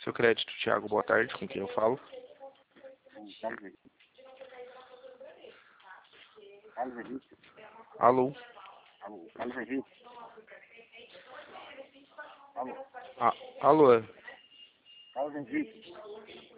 Seu crédito, Thiago, boa tarde, com quem eu falo? Carlos Henrique. Alô? Alô, Carlos Henrique. Alô, Ah, alô? Carlos Henrique.